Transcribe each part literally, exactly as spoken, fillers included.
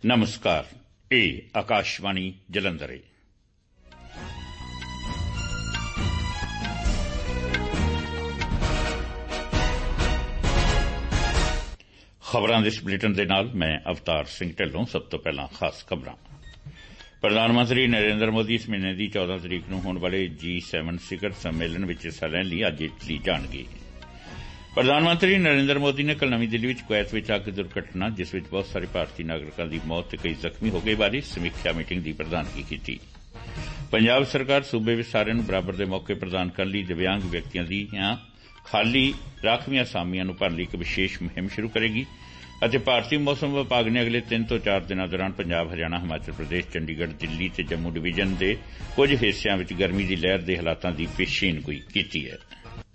ਨਮਸਕਾਰ, ਇਹ ਆਕਾਸ਼ਵਾਣੀ ਜਲੰਧਰ ਹੈ। ਖਬਰਾਂ ਦੇ ਇਸ ਬੁਲੇਟਿਨ ਦੇ ਨਾਲ ਮੈਂ ਅਵਤਾਰ ਸਿੰਘ ਢਿੱਲੋਂ। ਸਭ ਤੋਂ ਪਹਿਲਾਂ ਖਾਸ ਖਬਰਾਂ। ਪ੍ਰਧਾਨ ਮੰਤਰੀ ਨਰਿੰਦਰ ਮੋਦੀ ਇਸ ਮਹੀਨੇ ਦੀ ਚੌਦਾਂ ਤਰੀਕ ਨੂੰ ਹੋਣ ਵਾਲੇ ਜੀ ਸੈਵਨ ਸਿਖਰ ਸੰਮੇਲਨ ਵਿੱਚ ਹਿੱਸਾ ਲੈਣ ਲਈ ਅੱਜ ਇਟਲੀ ਜਾਣਗੇ। ਪ੍ਰਧਾਨ ਮੰਤਰੀ ਨਰਿੰਦਰ ਮੋਦੀ ਨੇ ਕੱਲ੍ਹ ਨਵੀਂ ਦਿੱਲੀ ਵਿੱਚ ਕੁਵੈਤ ਵਿੱਚ ਅੱਗ ਦੁਰਘਟਨਾ, ਜਿਸ ਵਿੱਚ ਬਹੁਤ ਸਾਰੇ ਭਾਰਤੀ ਨਾਗਰਿਕਾਂ ਦੀ ਮੌਤ ਤੇ ਕਈ ਜ਼ਖਮੀ ਹੋ ਗਏ, ਬਾਰੇ ਸਮੀਖਿਆ ਮੀਟਿੰਗ ਦੀ ਪ੍ਰਧਾਨਗੀ ਕੀਤੀ। ਪੰਜਾਬ ਸਰਕਾਰ ਸੂਬੇ ਵਿੱਚ ਸਾਰਿਆਂ ਨੂੰ ਬਰਾਬਰ ਦੇ ਮੌਕੇ ਪ੍ਰਦਾਨ ਕਰਨ ਲਈ ਦਿਵਿਆਂਗ ਵਿਅਕਤੀਆਂ ਦੀਆਂ ਖਾਲੀ ਰਾਖਵੀਆਂ ਅਸਾਮੀਆਂ ਨੂੰ ਭਰਨ ਲਈ ਇੱਕ ਵਿਸ਼ੇਸ਼ ਮੁਹਿੰਮ ਸ਼ੁਰੂ ਕਰੇਗੀ ਅਤੇ ਭਾਰਤੀ ਮੌਸਮ ਵਿਭਾਗ ਨੇ ਅਗਲੇ ਤਿੰਨ ਤੋਂ ਚਾਰ ਦਿਨਾਂ ਦੌਰਾਨ ਪੰਜਾਬ, ਹਰਿਆਣਾ, ਹਿਮਾਚਲ ਪ੍ਰਦੇਸ਼, ਚੰਡੀਗੜ੍ਹ, ਦਿੱਲੀ ਤੇ ਜੰਮੂ ਡਿਵੀਜ਼ਨ ਦੇ ਕੁਝ ਹਿੱਸਿਆਂ ਵਿੱਚ ਗਰਮੀ ਦੀ ਲਹਿਰ ਦੇ ਹਾਲਾਤਾਂ ਦੀ ਪੇਸ਼ੀਨਗੋਈ ਕੀਤੀ ਹੈ।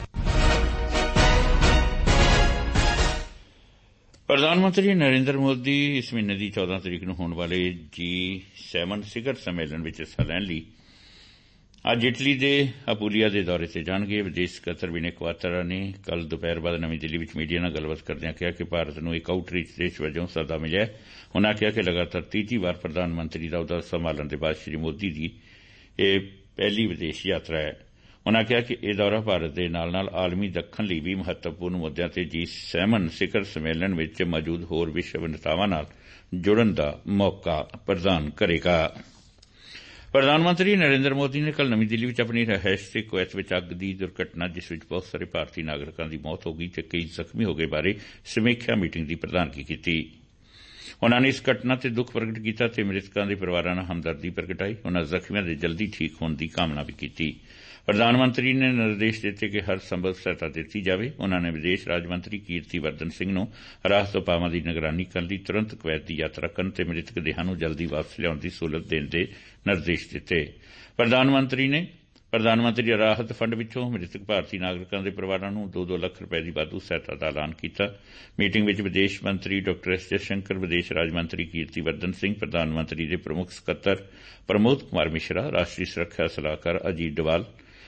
ਪ੍ਰਧਾਨ ਮੰਤਰੀ ਨਰਿੰਦਰ ਮੋਦੀ ਇਸ ਮਹੀਨੇ ਦੀ ਚੌਦਾਂ ਤਰੀਕ ਨੂੰ ਹੋਣ ਵਾਲੇ ਜੀ ਸੈਵਨ ਸਿਖਰ ਸੰਮੇਲਨ ਵਿੱਚ ਹਿੱਸਾ ਲੈਣ ਲਈ ਅੱਜ ਇਟਲੀ ਦੇ ਅਪੂਲੀਆ ਦੇ ਦੌਰੇ ਤੇ ਜਾਣਗੇ। ਵਿਦੇਸ਼ ਸਕੱਤਰ ਵਿਨੇ ਕੁਆਤਰਾ ਨੇ ਕੱਲ੍ਹ ਦੁਪਹਿਰ ਬਾਅਦ ਨਵੀਂ ਦਿੱਲੀ ਵਿੱਚ ਮੀਡੀਆ ਨਾਲ ਗੱਲਬਾਤ ਕਰਦਿਆਂ ਕਿਹਾ ਕਿ ਭਾਰਤ ਨੂੰ ਇੱਕ ਆਊਟਰੀਚ ਦੇਸ਼ ਵਜੋਂ ਸੱਦਾ ਮਿਲਿਆ। ਉਨ੍ਹਾਂ ਕਿਹਾ ਕਿ ਲਗਾਤਾਰ ਤੀਜੀ ਵਾਰ ਪ੍ਰਧਾਨ ਮੰਤਰੀ ਦਾ ਅਹੁਦਾ ਸੰਭਾਲਣ ਦੇ ਬਾਅਦ ਸ੍ਰੀ ਮੋਦੀ ਦੀ ਇਹ ਪਹਿਲੀ ਵਿਦੇਸ਼ ਯਾਤਰਾ ਹੈ। ਉਨ੍ਹਾਂ ਕਿਹਾ ਕਿ ਇਹ ਦੌਰਾ ਭਾਰਤ ਦੇ ਨਾਲ ਨਾਲ ਆਲਮੀ ਦੱਖਣ ਲਈ ਵੀ ਮਹੱਤਵਪੂਰਨ ਮੁੱਦਿਆਂ ਤੇ ਜੀ ਸੈਵਨ ਸਿਖਰ ਸੰਮੇਲਨ ਵਿੱਚ ਮੌਜੂਦ ਹੋਰ ਵਿਸ਼ਵ ਨੇਤਾਵਾਂ ਨਾਲ ਜੁੜਨ ਦਾ ਮੌਕਾ ਪ੍ਰਦਾਨ ਕਰੇਗਾ। ਪ੍ਰਧਾਨ ਮੰਤਰੀ ਨਰਿੰਦਰ ਮੋਦੀ ਨੇ ਕੱਲ੍ਹ ਨਵੀਂ ਦਿੱਲੀ ਵਿੱਚ ਆਪਣੀ ਰਿਹਾਇਸ਼ ਤੇ ਕੁਵੈਤ ਵਿੱਚ ਅੱਗ ਦੀ ਦੁਰਘਟਨਾ, ਜਿਸ ਵਿੱਚ ਬਹੁਤ ਸਾਰੇ ਭਾਰਤੀ ਨਾਗਰਿਕਾਂ ਦੀ ਮੌਤ ਹੋ ਗਈ ਤੇ ਕਈ ਜ਼ਖਮੀ ਹੋ ਗਏ, ਬਾਰੇ ਸਮੀਖਿਆ ਮੀਟਿੰਗ ਦੀ ਪ੍ਰਧਾਨਗੀ ਕੀਤੀ। ਉਨ੍ਹਾਂ ਨੇ ਇਸ ਘਟਨਾ ਤੇ ਦੁੱਖ ਪ੍ਰਗਟ ਕੀਤਾ ਤੇ ਮ੍ਰਿਤਕਾਂ ਦੇ ਪਰਿਵਾਰਾਂ ਨਾਲ ਹਮਦਰਦੀ ਪ੍ਰਗਟਾਈ। ਉਨ੍ਹਾਂ ਜ਼ਖਮੀਆਂ ਦੇ ਜਲਦੀ ਠੀਕ ਹੋਣ ਦੀ ਕਾਮਨਾ ਵੀ ਕੀਤੀ। ਪ੍ਰਧਾਨ ਮੰਤਰੀ ਨੇ ਨਿਰਦੇਸ਼ ਦਿੱਤੇ ਕਿ ਹਰ ਸੰਭਵ ਸਹਾਇਤਾ ਦਿੱਤੀ ਜਾਵੇ। ਉਨ੍ਹਾਂ ਨੇ ਵਿਦੇਸ਼ ਰਾਜ ਮੰਤਰੀ ਕੀਰਤੀ ਵਰਧਨ ਸਿੰਘ ਨੂੰ ਰਾਹਤ ਉਪਾਵਾਂ ਦੀ ਨਿਗਰਾਨੀ ਕਰਨ ਲਈ ਤੁਰੰਤ ਕੁਵੈਤ ਦੀ ਯਾਤਰਾ ਕਰਨ ਤੇ ਮ੍ਰਿਤਕ ਦੇਹਾਂ ਨੂੰ ਜਲਦੀ ਵਾਪਸ ਲਿਆਉਣ ਦੀ ਸਹੂਲਤ ਦੇਣ ਦੇ ਨਿਰਦੇਸ਼ ਦਿੱਤੇ। ਪ੍ਰਧਾਨ ਮੰਤਰੀ ਨੇ ਪ੍ਰਧਾਨ ਮੰਤਰੀ ਰਾਹਤ ਫੰਡ ਵਿੱਚੋਂ ਮ੍ਰਿਤਕ ਭਾਰਤੀ ਨਾਗਰਿਕਾਂ ਦੇ ਪਰਿਵਾਰਾਂ ਨੂੰ ਦੋ ਦੋ ਲੱਖ ਰੁਪਏ ਦੀ ਵਾਧੂ ਸਹਾਇਤਾ ਦਾ ਐਲਾਨ ਕੀਤਾ। ਮੀਟਿੰਗ ਵਿੱਚ ਵਿਦੇਸ਼ ਮੰਤਰੀ ਡਾ ਐਸ ਜੈਸ਼ੰਕਰ, ਵਿਦੇਸ਼ ਰਾਜ ਮੰਤਰੀ ਕੀਰਤੀ ਵਰਧਨ ਸਿੰਘ, ਪ੍ਰਧਾਨ ਮੰਤਰੀ ਦੇ ਪ੍ਰਮੁੱਖ ਸਕੱਤਰ ਪ੍ਰਮੋਦ ਕੁਮਾਰ ਮਿਸ਼ਰਾ, ਰਾਸ਼ਟਰੀ ਸੁਰੱਖਿਆ ਸਲਾਹਕਾਰ ਅਜੀਤ ਡੋਵਾਲ,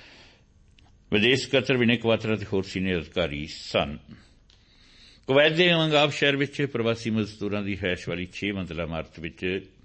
ਵਿਦੇਸ਼ ਸਕੱਤਰ ਵਿਨੇ ਕੁਆਤਰਾ ਤੇ ਹੋਰ ਸੀਨੀਅਰ ਅਧਿਕਾਰੀ ਸਨ। ਕੁਵੈਤ ਦੇ ਮੰਗਾਬ ਸ਼ਹਿਰ ਵਿੱਚ ਪ੍ਰਵਾਸੀ ਮਜ਼ਦੂਰਾਂ ਦੀ ਰਿਹਾਇਸ਼ ਵਾਲੀ ਛੇ ਮੰਜ਼ਿਲਾ ਇਮਾਰਤ ਵਿੱਚ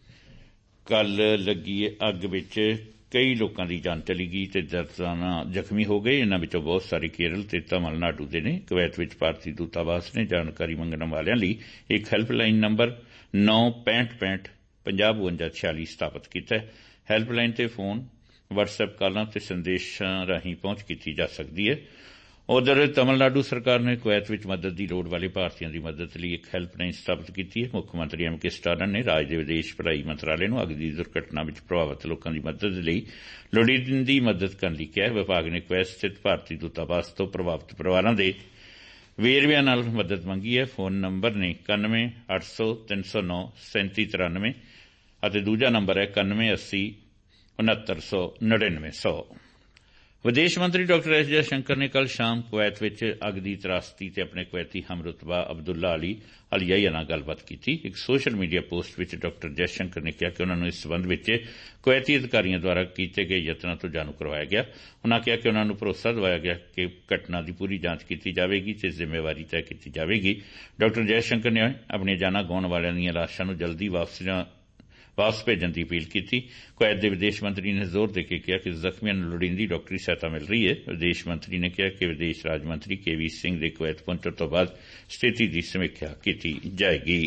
ਕੱਲ੍ਹ ਲੱਗੀ ਅੱਗ ਵਿੱਚ ਕਈ ਲੋਕਾਂ ਦੀ ਜਾਨ ਚਲੀ ਗਈ ਤੇ ਦਰਜਨਾਂ ਜ਼ਖਮੀ ਹੋ ਗਏ। ਇਨ੍ਹਾਂ ਵਿੱਚੋਂ ਬਹੁਤ ਸਾਰੇ ਕੇਰਲ ਤੇ ਤਮਿਲਨਾਡੂ ਦੇ ਨੇ। ਕੁਵੈਤ ਵਿੱਚ ਭਾਰਤੀ ਦੂਤਾਵਾਸ ਨੇ ਜਾਣਕਾਰੀ ਮੰਗਣ ਵਾਲਿਆਂ ਲਈ ਇੱਕ ਹੈਲਪਲਾਈਨ ਨੰਬਰ ਨੌ ਪੈਂਹਠ ਪੈਂਹਠ ਪੰਜਾਹ ਬਵੰਜਾ ਛਿਆਲੀ ਸਥਾਪਿਤ ਕੀਤਾ ਹੈ। ਹੈਲਪਲਾਈਨ ਤੇ ਫੋਨ, ਵਟਸਐਪ ਕਾਲਾਂ ਤੇ ਸੰਦੇਸ਼ਾਂ ਰਾਹੀਂ ਪਹੁੰਚ ਕੀਤੀ ਜਾ ਸਕਦੀ ਹੈ। ਉਧਰ ਤਮਿਲਨਾਡੂ ਸਰਕਾਰ ਨੇ ਕੁਵੈਤ ਵਿੱਚ ਮਦਦ ਦੀ ਲੋੜ ਵਾਲੇ ਭਾਰਤੀਆਂ ਦੀ ਮਦਦ ਲਈ ਇੱਕ ਹੈਲਪਲਾਈਨ ਸਥਾਪਿਤ ਕੀਤੀ ਹੈ। ਮੁੱਖ ਮੰਤਰੀ ਐਮ ਕੇ ਸਟਾਲਿਨ ਨੇ ਰਾਜ ਦੇ ਵਿਦੇਸ਼ ਭਲਾਈ ਮੰਤਰਾਲੇ ਨੂੰ ਅੱਗ ਦੀ ਦੁਰਘਟਨਾ ਵਿੱਚ ਪ੍ਰਭਾਵਿਤ ਲੋਕਾਂ ਦੀ ਮਦਦ ਲਈ ਲੋੜੀਂਦੀ ਮਦਦ ਕਰਨ ਲਈ ਕਿਹਾ। ਵਿਭਾਗ ਨੇ ਕੁਵੈਤ ਸਥਿਤ ਭਾਰਤੀ ਦੂਤਾਵਾਸ ਤੋਂ ਪ੍ਰਭਾਵਿਤ ਪਰਿਵਾਰਾਂ ਦੇ ਵੇਰਵਿਆਂ ਨਾਲ ਮਦਦ ਮੰਗੀ ਹੈ। ਫੋਨ ਨੰਬਰ ਨੇ ਇਕਾਨਵੇਂ ਅੱਠ ਸੌ ਤਿੰਨ ਸੌ ਨੌ ਸੈਂਤੀ ਤਰਾਨਵੇਂ ਅਤੇ ਦੂਜਾ ਨੰਬਰ ਹੈ ਇਕਾਨਵੇਂ ਅੱਸੀ ਉਨੱਤਰ ਸੌ ਨੜਿਨਵੇਂ ਸੌ। ਵਿਦੇਸ਼ ਮੰਤਰੀ ਡਾ ਐਸ ਜੈਸ਼ੰਕਰ ਨੇ ਕੱਲ੍ਹ ਸ਼ਾਮ ਕੁਵੈਤ ਵਿੱਚ ਅੱਗ ਦੀ ਤਰਾਸਦੀ ਤੇ ਆਪਣੇ ਕੁਵੈਤੀ ਹਮਰੁਤਬਾ ਅਬਦੁੱਲਾ ਅਲੀ ਅਲ-ਯਹੀਆ ਨਾਲ ਗੱਲਬਾਤ ਕੀਤੀ। ਇੱਕ ਸੋਸ਼ਲ ਮੀਡੀਆ ਪੋਸਟ ਵਿੱਚ ਡਾ ਜੈਸ਼ੰਕਰ ਨੇ ਕਿਹਾ ਕਿ ਉਨ੍ਹਾਂ ਨੂੰ ਇਸ ਸਬੰਧ ਵਿੱਚ ਕੁਵੈਤੀ ਅਧਿਕਾਰੀਆਂ ਦੁਆਰਾ ਕੀਤੇ ਗਏ ਯਤਨਾਂ ਤੋਂ ਜਾਣੂ ਕਰਵਾਇਆ ਗਿਆ। ਉਨ੍ਹਾਂ ਕਿਹਾ ਕਿ ਉਨ੍ਹਾਂ ਨੂੰ ਭਰੋਸਾ ਦਿਵਾਇਆ ਗਿਆ ਕਿ ਘਟਨਾ ਦੀ ਪੂਰੀ ਜਾਂਚ ਕੀਤੀ ਜਾਵੇਗੀ ਤੇ ਜ਼ਿੰਮੇਵਾਰੀ ਤੈਅ ਕੀਤੀ ਜਾਵੇਗੀ। ਡਾ ਜੈਸ਼ੰਕਰ ਨੇ ਆਪਣੀਆਂ ਜਾਨਾਂ ਗਵਾਉਣ ਵਾਲਿਆਂ ਦੀਆਂ ਲਾਸ਼ਾਂ ਨੂੰ ਜਲਦੀ ਵਾਪਸ ਵਾਪਸ ਭੇਜਣ ਦੀ ਅਪੀਲ ਕੀਤੀ। ਕੁਵੈਤ ਦੇ ਵਿਦੇਸ਼ ਮੰਤਰੀ ਨੇ ਜ਼ੋਰ ਦੇ ਕੇ ਕਿਹਾ ਕਿ ਜ਼ਖਮੀਆਂ ਨੂੰ ਲੋੜੀਂਦੀ ਡਾਕਟਰੀ ਸਹਾਇਤਾ ਮਿਲ ਰਹੀ ਹੈ। ਵਿਦੇਸ਼ ਮੰਤਰੀ ਨੇ ਕਿਹਾ ਕਿ ਵਿਦੇਸ਼ ਰਾਜ ਮੰਤਰੀ ਕੇ ਵੀ ਸਿੰਘ ਦੇ ਕੁਵੈਤ ਪਹੁੰਚਣ ਤੋਂ ਬਾਅਦ ਸਥਿਤੀ ਦੀ ਸਮੀਖਿਆ ਕੀਤੀ ਜਾਏਗੀ।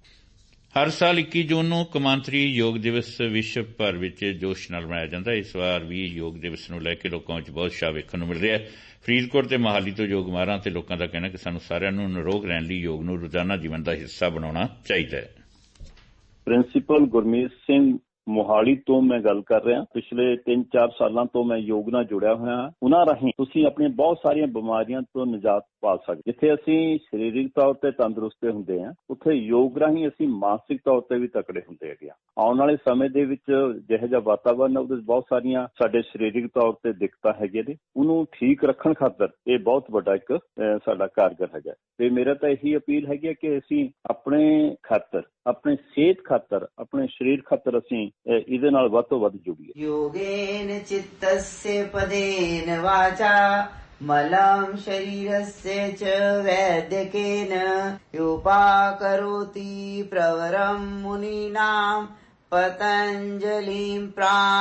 ਹਰ ਸਾਲ ਇੱਕੀ ਜੂਨ ਨੂੰ ਕੌਮਾਂਤਰੀ ਯੋਗ ਦਿਵਸ ਵਿਸ਼ਵ ਭਰ ਵਿੱਚ ਜੋਸ਼ ਨਾਲ ਮਨਾਇਆ ਜਾਂਦਾ ਹੈ। ਇਸ ਵਾਰ ਵੀ ਯੋਗ ਦਿਵਸ ਨੂੰ ਲੈ ਕੇ ਲੋਕਾਂ ਵਿੱਚ ਬਹੁਤ ਉਤਸ਼ਾਹ ਵੇਖਣ ਨੂੰ ਮਿਲ ਰਿਹਾ ਹੈ। ਫਰੀਦਕੋਟ ਤੇ ਮੋਹਾਲੀ ਤੋਂ ਯੋਗ ਮਾਹਰਾਂ ਤੇ ਲੋਕਾਂ ਦਾ ਕਹਿਣਾ ਕਿ ਸਾਨੂੰ ਸਾਰਿਆਂ ਨੂੰ ਨਿਰੋਗ ਰਹਿਣ ਲਈ ਯੋਗ ਨੂੰ ਰੋਜ਼ਾਨਾ ਜੀਵਨ ਦਾ ਹਿੱਸਾ ਬਣਾਉਣਾ ਚਾਹੀਦਾ ਹੈ। ਪ੍ਰਿੰਸੀਪਲ ਗੁਰਮੀਤ ਸਿੰਘ ਮੋਹਾਲੀ ਤੋਂ ਮੈਂ ਗੱਲ ਕਰ ਰਿਹਾ। ਪਿਛਲੇ ਤਿੰਨ ਚਾਰ ਸਾਲਾਂ ਤੋਂ ਮੈਂ ਯੋਗ ਨਾਲ ਜੁੜਿਆ ਹੋਇਆ ਹਾਂ। ਉਹਨਾਂ ਰਾਹੀਂ ਤੁਸੀਂ ਆਪਣੀਆਂ ਬਹੁਤ ਸਾਰੀਆਂ ਬਿਮਾਰੀਆਂ ਤੋਂ ਨਿਜਾਤ ਪਾ ਸਕਦੇ। ਜਿੱਥੇ ਅਸੀਂ ਸਰੀਰਕ ਤੌਰ ਤੇ ਤੰਦਰੁਸਤ ਹੁੰਦੇ ਹਾਂ, ਉੱਥੇ ਯੋਗ ਰਾਹੀਂ ਅਸੀਂ ਮਾਨਸਿਕ ਤੌਰ ਤੇ ਵੀ ਤਕੜੇ ਹੁੰਦੇ ਹੈਗੇ ਆ। ਆਉਣ ਵਾਲੇ ਸਮੇਂ ਦੇ ਵਿੱਚ ਜਿਹੋ ਜਿਹਾ ਵਾਤਾਵਰਨ ਹੈ, ਉਹਦੇ ਵਿੱਚ ਬਹੁਤ ਸਾਰੀਆਂ ਸਾਡੇ ਸਰੀਰਕ ਤੌਰ ਤੇ ਦਿੱਕਤਾਂ ਹੈਗੀਆਂ ਨੇ। ਉਹਨੂੰ ਠੀਕ ਰੱਖਣ ਖਾਤਰ ਇਹ ਬਹੁਤ ਵੱਡਾ ਇੱਕ ਸਾਡਾ ਕਾਰਗਰ ਹੈਗਾ। ਤੇ ਮੇਰਾ ਤਾਂ ਇਹੀ ਅਪੀਲ ਹੈਗੀ ਹੈ ਕਿ ਅਸੀਂ ਆਪਣੇ ਖਾਤਰ, ਆਪਣੇ ਸਿਹਤ ਖਾਤਰ, ਆਪਣੇ ਸਰੀਰ ਖਾਤਰ ਅਸੀਂ ਇਹਦੇ ਨਾਲ ਵੱਧ ਤੋਂ ਵੱਧ ਜੁੜੀਏ। ਯੋਗੇਨ ਚਿੱਤस्य ਪਦੇਨ ਵਾਚਾ मलं शरीरस्य च वैद्यकेन योपाकरोति प्रवरं मुनीनां पतंजलिं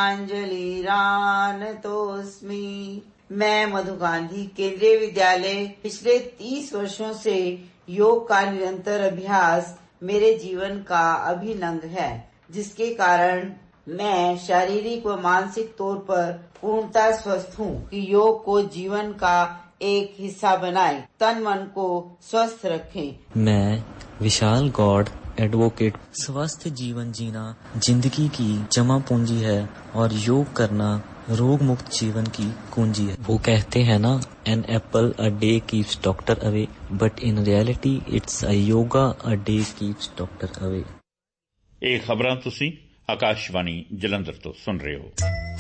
प्रांजलिरानतोस्मि। मैं मधु गांधी केंद्रीय विद्यालय पिछले तीस वर्षों से योग का निरंतर अभ्यास मेरे जीवन का अभिन्न अंग है, जिसके कारण मैं शारीरिक व मानसिक तौर पर पूर्णतः स्वस्थ हूँ। कि योग को जीवन का एक हिस्सा बनाए, तन मन को स्वस्थ रखें। मैं विशाल गौड़ एडवोकेट। स्वस्थ जीवन जीना जिंदगी की जमा पूंजी है और योग करना रोग मुक्त जीवन की कुंजी है। वो कहते हैं ना, an apple a day keeps doctor away, but in reality it's a yoga a day keeps doctor away. ਇਹ ਖਬਰਾਂ ਤੁਸੀਂ ਆਕਾਸ਼ਵਾਣੀ ਜਲੰਧਰ ਤੋਂ ਸੁਣ ਰਹੇ ਹੋ।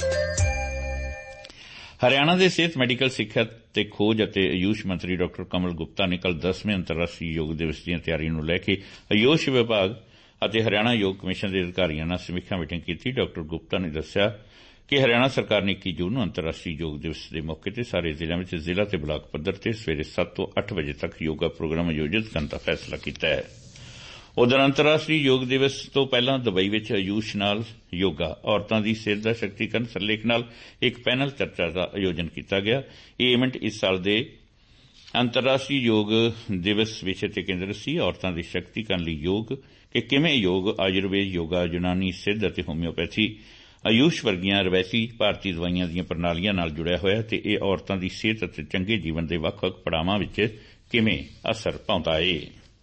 ਹਰਿਆਣਾ ਦੇ ਸਿਹਤ ਮੈਡੀਕਲ ਸਿੱਖਿਆ ਤੇ ਖੋਜ ਅਤੇ ਆਯੂਸ਼ ਮੰਤਰੀ ਡਾਕਟਰ ਕਮਲ ਗੁਪਤਾ ਨੇ ਕੱਲ੍ਹ ਦਸਵੇਂ ਅੰਤਰਰਾਸ਼ਟਰੀ ਯੋਗ ਦਿਵਸ ਦੀਆਂ ਤਿਆਰੀਆਂ ਨੂੰ ਲੈ ਕੇ ਆਯੂਸ਼ ਵਿਭਾਗ ਅਤੇ ਹਰਿਆਣਾ ਯੋਗ ਕਮਿਸ਼ਨ ਦੇ ਅਧਿਕਾਰੀਆਂ ਨਾਲ ਸਮੀਖਿਆ ਮੀਟਿੰਗ ਕੀਤੀ। ਡਾਕਟਰ ਗੁਪਤਾ ਨੇ ਦੱਸਿਆ ਕਿ ਹਰਿਆਣਾ ਸਰਕਾਰ ਨੇ ਇੱਕੀ ਜੂਨ ਨੂੰ ਅੰਤਰਰਾਸ਼ਟਰੀ ਯੋਗ ਦਿਵਸ ਦੇ ਮੌਕੇ ਤੇ ਸਾਰੇ ਜ਼ਿਲ੍ਹਿਆਂ ਵਿੱਚ ਜ਼ਿਲ੍ਹਾ ਤੇ ਬਲਾਕ ਪੱਧਰ ਤੇ ਸਵੇਰੇ ਸੱਤ ਤੋਂ ਅੱਠ ਵਜੇ ਤੱਕ ਯੋਗਾ ਪ੍ਰੋਗਰਾਮ ਆਯੋਜਿਤ ਕਰਨ ਦਾ ਫੈਸਲਾ ਕੀਤਾ ਹੈ। ਉਧਰ ਅੰਤਰਰਾਸ਼ਟਰੀ ਯੋਗ ਦਿਵਸ ਤੋਂ ਪਹਿਲਾਂ ਦੁਬਈ ਵਿੱਚ ਆਯੂਸ਼ ਨਾਲ ਯੋਗਾ ਔਰਤਾਂ ਦੀ ਸਿਹਤ ਦਾ ਸ਼ਕਤੀਕਰਨ ਸਰਲੇਖ ਨਾਲ ਇੱਕ ਪੈਨਲ ਚਰਚਾ ਦਾ ਆਯੋਜਨ ਕੀਤਾ ਗਿਆ। ਇਹ ਇਵੈਂਟ ਇਸ ਸਾਲ ਦੇ ਅੰਤਰਰਾਸ਼ਟਰੀ ਯੋਗ ਦਿਵਸ ਵਿਸ਼ੇ ਤੇ ਕੇਂਦਰਿਤ ਸੀ। ਔਰਤਾਂ ਦੀ ਸ਼ਕਤੀਕਰਨ ਲਈ ਯੋਗ ਕਿ ਕਿਵੇਂ ਯੋਗ ਆਯੁਰਵੇਦ, ਯੋਗਾ, ਯੂਨਾਨੀ ਸਿੱਧ ਅਤੇ ਹੋਮਿਓਪੈਥੀ, ਆਯੂਸ਼ ਵਰਗੀਆਂ ਰਵਾਇਤੀ ਭਾਰਤੀ ਦਵਾਈਆਂ ਦੀਆਂ ਪ੍ਰਣਾਲੀਆਂ ਨਾਲ ਜੁੜਿਆ ਹੋਇਆ ਤੇ ਇਹ ਔਰਤਾਂ ਦੀ ਸਿਹਤ ਅਤੇ ਚੰਗੇ ਜੀਵਨ ਦੇ ਵੱਖ-ਵੱਖ ਪੜਾਵਾਂ ਵਿੱਚ ਕਿਵੇਂ ਅਸਰ ਪਾਉਂਦਾ ਏ।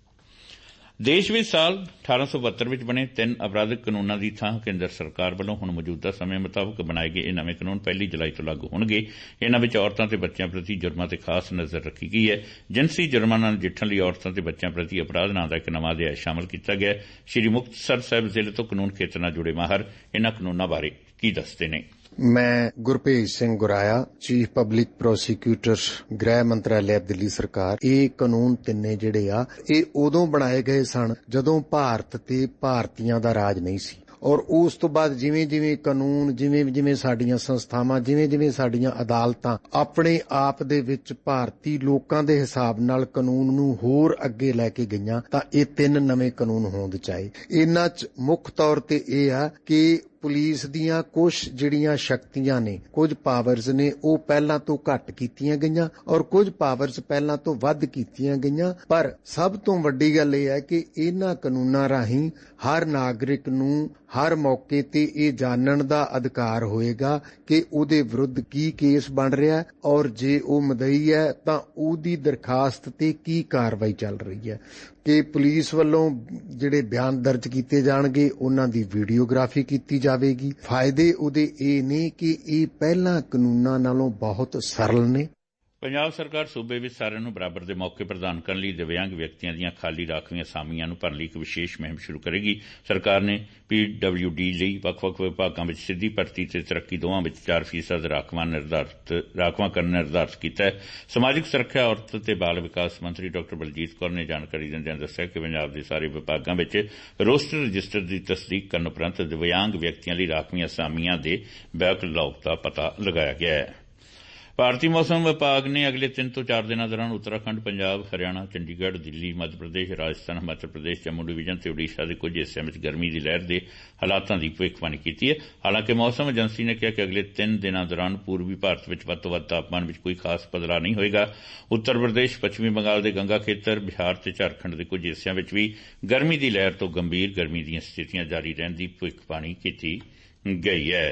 ਦੇਸ਼ ਵਿੱਚ ਸਾਲ ਅਠਾਰਾਂ ਸੌ ਬਹੱਤਰ ਵਿੱਚ ਬਣੇ ਤਿੰਨ ਅਪਰਾਧਿਕ ਕਾਨੂੰਨਾਂ ਦੀ ਥਾਂ ਕੇਂਦਰ ਸਰਕਾਰ ਵੱਲੋਂ ਹੁਣ ਮੌਜੂਦਾ ਸਮੇਂ ਮੁਤਾਬਕ ਬਣਾਏ ਗਏ ਇਹ ਨਵੇਂ ਕਾਨੂੰਨ ਪਹਿਲੀ ਜੁਲਾਈ ਤੋਂ ਲਾਗੂ ਹੋਣਗੇ। ਇਨ੍ਹਾਂ ਵਿੱਚ ਔਰਤਾਂ ਤੇ ਬੱਚਿਆਂ ਪ੍ਰਤੀ ਜੁਰਮਾਂ ਤੇ ਖਾਸ ਨਜ਼ਰ ਰੱਖੀ ਗਈ ਹੈ। ਜਿਨਸੀ ਜੁਰਮਾਂ ਨਾਲ ਨਜਿੱਠਣ ਲਈ ਔਰਤਾਂ ਤੇ ਬੱਚਿਆਂ ਪ੍ਰਤੀ ਅਪਰਾਧ ਨਾਂ ਦਾ ਇੱਕ ਨਵਾਂ ਅਧਿਆਇ ਸ਼ਾਮਲ ਕੀਤਾ ਗਿਆ। ਸ੍ਰੀ ਮੁਕਤਸਰ ਸਾਹਿਬ ਜ਼ਿਲ੍ਹੇ ਤੋਂ ਕਾਨੂੰਨ ਖੇਤਰ ਨਾਲ ਜੁੜੇ ਮਾਹਰ ਇਨ੍ਹਾਂ ਕਾਨੂੰਨਾਂ ਬਾਰੇ ਕੀ ਦੱਸਦੇ ਨੇ। ਮੈਂ Gurbhej Singh Guraya, chief public prosecutor, ਗ੍ਰਹਿ ਮੰਤਰਾਲੇ, ਦਿੱਲੀ ਸਰਕਾਰ। ਇਹ ਕਾਨੂੰਨ ਤਿੰਨੇ ਜਿਹੜੇ ਆ ਇਹ ਉਦੋਂ ਬਣਾਏ ਗਏ ਸਨ ਜਦੋਂ ਭਾਰਤ ਤੇ ਭਾਰਤੀਆਂ ਦਾ ਰਾਜ ਨਹੀਂ ਸੀ, ਔਰ ਉਸ ਤੋਂ ਬਾਅਦ ਜਿਵੇਂ ਜਿਵੇਂ ਕਾਨੂੰਨ, ਜਿਵੇਂ ਜਿਵੇਂ ਸਾਡੀਆਂ ਸੰਸਥਾਵਾਂ, ਜਿਵੇਂ ਜਿਵੇਂ ਸਾਡੀਆਂ ਅਦਾਲਤਾਂ ਆਪਣੇ ਆਪ ਦੇ ਵਿੱਚ ਭਾਰਤੀ ਲੋਕਾਂ ਦੇ ਹਿਸਾਬ ਨਾਲ ਕਾਨੂੰਨ ਨੂੰ ਹੋਰ ਅੱਗੇ ਲੈ ਕੇ ਗਈਆਂ ਤਾਂ ਇਹ ਤਿੰਨ ਨਵੇਂ ਕਾਨੂੰਨ ਹੋਂਦ ਚ ਆਏ। ਇਹਨਾਂ ਚ ਮੁੱਖ ਤੌਰ ਤੇ ਇਹ ਆ ਕਿ ਪੁਲਿਸ ਦੀਆਂ ਕੁਝ ਜਿਹੜੀਆਂ ਸ਼ਕਤੀਆਂ ਨੇ, ਕੁਝ ਪਾਵਰਜ਼ ਨੇ, ਉਹ ਪਹਿਲਾਂ ਤੋਂ ਘੱਟ ਕੀਤੀਆਂ ਗਈਆਂ ਔਰ ਕੁਝ ਪਾਵਰਜ਼ ਪਹਿਲਾਂ ਤੋਂ ਵੱਧ ਕੀਤੀਆਂ ਗਈਆਂ। ਪਰ ਸਭ ਤੋਂ ਵੱਡੀ ਗੱਲ ਇਹ ਹੈ ਕਿ ਇਹਨਾਂ ਕਾਨੂੰਨਾਂ ਰਾਹੀਂ ਹਰ ਨਾਗਰਿਕ ਨੂੰ ਹਰ ਮੌਕੇ ਤੇ ਇਹ ਜਾਣਨ ਦਾ ਅਧਿਕਾਰ ਹੋਏਗਾ ਕਿ ਉਹਦੇ ਵਿਰੁੱਧ ਕੀ ਕੇਸ ਬਣ ਰਿਹਾ ਔਰ ਜੇ ਉਹ ਮੁਦਈ ਹੈ ਤਾਂ ਉਹਦੀ ਦਰਖਾਸਤ ਤੇ ਕੀ ਕਾਰਵਾਈ ਚੱਲ ਰਹੀ ਹੈ। ਕਿ ਪੁਲਿਸ ਵੱਲੋਂ ਜਿਹੜੇ ਬਿਆਨ ਦਰਜ ਕੀਤੇ ਜਾਣਗੇ ਉਹਨਾਂ ਦੀ ਵੀਡੀਓਗ੍ਰਾਫੀ ਕੀਤੀ ਜਾਵੇਗੀ। ਫਾਇਦੇ ਉਹਦੇ ਇਹ ਨੇ ਕਿ ਇਹ ਪਹਿਲਾਂ ਕਾਨੂੰਨਾਂ ਨਾਲੋਂ ਬਹੁਤ ਸਰਲ ਨੇ। ਪੰਜਾਬ ਸਰਕਾਰ ਸੂਬੇ ਵਿੱਚ ਸਾਰਿਆਂ ਨੂੰ ਬਰਾਬਰ ਦੇ ਮੌਕੇ ਪ੍ਰਦਾਨ ਕਰਨ ਲਈ ਦਿਵਿਆਂਗ ਵਿਅਕਤੀਆਂ ਦੀਆਂ ਖਾਲੀ ਰਾਖਵੀਆਂ ਅਸਾਮੀਆਂ ਨੂੰ ਭਰਨ ਲਈ ਇੱਕ ਵਿਸ਼ੇਸ਼ ਮੁਹਿੰਮ ਸ਼ੁਰੂ ਕਰੇਗੀ। ਸਰਕਾਰ ਨੇ ਪੀ ਡਬਲਿਊ ਡੀ ਲਈ ਵੱਖ-ਵੱਖ ਵਿਭਾਗਾਂ ਵਿੱਚ ਸਿੱਧੀ ਭਰਤੀ ਤੇ ਤਰੱਕੀ ਦੋਵਾਂ ਵਿੱਚ ਚਾਰ ਫੀਸਦ ਰਾਖਵਾਂ ਨਿਰਧਾਰਿਤ ਰਾਖਵਾਂਕਰਨ ਨਿਰਧਾਰਿਤ ਕੀਤਾ ਹੈ। ਸਮਾਜਿਕ ਸੁਰੱਖਿਆ, ਔਰਤ ਤੇ ਬਾਲ ਵਿਕਾਸ ਮੰਤਰੀ ਡਾਕਟਰ ਬਲਜੀਤ ਕੌਰ ਨੇ ਜਾਣਕਾਰੀ ਦਿੰਦਿਆਂ ਦੱਸਿਆ ਕਿ ਪੰਜਾਬ ਦੇ ਸਾਰੇ ਵਿਭਾਗਾਂ ਵਿੱਚ ਰੋਸਟਰ ਰਜਿਸਟਰ ਦੀ ਤਸਦੀਕ ਕਰਨ ਉਪਰੰਤ ਦਿਵਿਆਂਗ ਵਿਅਕਤੀਆਂ ਲਈ ਰਾਖਵੀਆਂ ਅਸਾਮੀਆਂ ਦੇ ਬੈਕਲਾਗ ਦਾ ਪਤਾ ਲਗਾਇਆ ਗਿਆ ਹੈ। ਭਾਰਤੀ ਮੌਸਮ ਵਿਭਾਗ ਨੇ ਅਗਲੇ ਤਿੰਨ ਤੋਂ ਚਾਰ ਦਿਨਾਂ ਦੌਰਾਨ ਉੱਤਰਾਖੰਡ, ਪੰਜਾਬ, ਹਰਿਆਣਾ, ਚੰਡੀਗੜ੍ਹ, ਦਿੱਲੀ, ਮੱਧ ਪ੍ਰਦੇਸ਼, ਰਾਜਸਥਾਨ, ਹਿਮਾਚਲ ਪ੍ਰਦੇਸ਼, ਜੰਮੂ ਡਿਵੀਜ਼ਨ ਤੇ ਓਡੀਸ਼ਾ ਦੇ ਕੁਝ ਹਿੱਸਿਆਂ ਵਿੱਚ ਗਰਮੀ ਦੀ ਲਹਿਰ ਦੇ ਹਾਲਾਤਾਂ ਦੀ ਭਵਿੱਖਬਾਣੀ ਕੀਤੀ ਹੈ। ਹਾਲਾਂਕਿ ਮੌਸਮ ਏਜੰਸੀ ਨੇ ਕਿਹਾ ਕਿ ਅਗਲੇ ਤਿੰਨ ਦਿਨਾਂ ਦੌਰਾਨ ਪੂਰਬੀ ਭਾਰਤ ਵਿੱਚ ਵੱਧ ਤੋਂ ਵੱਧ ਤਾਪਮਾਨ ਵਿੱਚ ਕੋਈ ਖਾਸ ਬਦਲਾਅ ਨਹੀਂ ਹੋਏਗਾ। ਉੱਤਰ ਪ੍ਰਦੇਸ਼, ਪੱਛਮੀ ਬੰਗਾਲ ਦੇ ਗੰਗਾ ਖੇਤਰ, ਬਿਹਾਰ ਤੇ ਝਾਰਖੰਡ ਦੇ ਕੁਝ ਹਿੱਸਿਆਂ ਵਿੱਚ ਵੀ ਗਰਮੀ ਦੀ ਲਹਿਰ ਤੋਂ ਗੰਭੀਰ ਗਰਮੀ ਦੀਆਂ ਸਥਿਤੀਆਂ ਜਾਰੀ ਰਹਿਣ ਦੀ ਭਵਿੱਖਬਾਣੀ ਕੀਤੀ ਗਈ ਹੈ।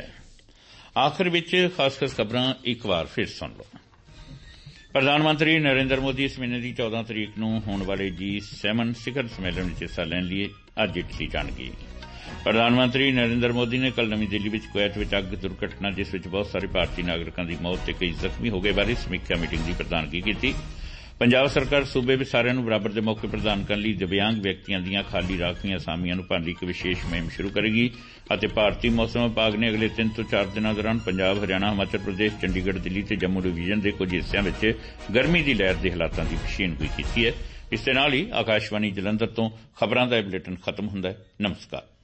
ਆਖਰ ਵਿੱਚ ਖਾਸ ਖਾਸ ਖਬਰਾਂ ਇੱਕ ਵਾਰ ਫਿਰ ਸੁਣ ਲਓ। ਪ੍ਰਧਾਨ ਮੰਤਰੀ ਨਰਿੰਦਰ ਮੋਦੀ ਇਸ ਮਹੀਨੇ ਦੀ ਚੌਦਾਂ ਤਰੀਕ ਨੂੰ ਹੋਣ ਵਾਲੇ ਜੀ ਸੈਵਨ ਸਿਖਰ ਸੰਮੇਲਨ ਵਿੱਚ ਹਿੱਸਾ ਲੈਣ ਲਈ ਅੱਜ ਇਟਲੀ ਜਾਣਗੇ। ਪ੍ਰਧਾਨ ਮੰਤਰੀ ਨਰਿੰਦਰ ਮੋਦੀ ਨੇ ਕੱਲ੍ਹ ਨਵੀਂ ਦਿੱਲੀ ਵਿੱਚ ਕੁਵੈਤ ਵਿੱਚ ਅੱਗ ਦੁਰਘਟਨਾ, ਜਿਸ ਵਿੱਚ ਬਹੁਤ ਸਾਰੇ ਭਾਰਤੀ ਨਾਗਰਿਕਾਂ ਦੀ ਮੌਤ ਤੇ ਕਈ ਜ਼ਖਮੀ ਹੋ ਗਏ, ਬਾਰੇ ਸਮੀਖਿਆ ਮੀਟਿੰਗ ਦੀ ਪ੍ਰਧਾਨਗੀ ਕੀਤੀ। ਪੰਜਾਬ ਸਰਕਾਰ ਸੂਬੇ ਵਿੱਚ ਸਾਰਿਆਂ ਨੂੰ ਬਰਾਬਰ ਦੇ ਮੌਕੇ ਪ੍ਰਦਾਨ ਕਰਨ ਲਈ ਦਿਵਿਆਂਗ ਵਿਅਕਤੀਆਂ ਦੀਆਂ ਖਾਲੀ ਰਾਖਵੀਆਂ ਅਸਾਮੀਆਂ ਨੂੰ ਭਰਨ ਲਈ ਇੱਕ ਵਿਸ਼ੇਸ਼ ਮੁਹਿੰਮ ਸ਼ੁਰੂ ਕਰੇਗੀ ਅਤੇ ਭਾਰਤੀ ਮੌਸਮ ਵਿਭਾਗ ਨੇ ਅਗਲੇ ਤਿੰਨ ਤੋਂ ਚਾਰ ਦਿਨਾਂ ਦੌਰਾਨ ਪੰਜਾਬ, ਹਰਿਆਣਾ, ਹਿਮਾਚਲ ਪ੍ਰਦੇਸ਼, ਚੰਡੀਗੜ੍ਹ, ਦਿੱਲੀ ਤੇ ਜੰਮੂ ਡਿਵੀਜ਼ਨ ਦੇ ਕੁਝ ਹਿੱਸਿਆਂ ਵਿੱਚ ਗਰਮੀ ਦੀ ਲਹਿਰ ਦੇ ਹਾਲਾਤਾਂ ਦੀ ਪੇਸ਼ੀਨਗੋਈ ਕੀਤੀ ਹੈ। ਇਸ ਦੇ ਨਾਲ ਹੀ ਆਕਾਸ਼ਵਾਣੀ ਜਲੰਧਰ ਤੋਂ ਖਬਰਾਂ ਦਾ ਇਹ ਬੁਲੇਟਿਨ ਖਤਮ ਹੁੰਦਾ ਹੈ। ਨਮਸਕਾਰ।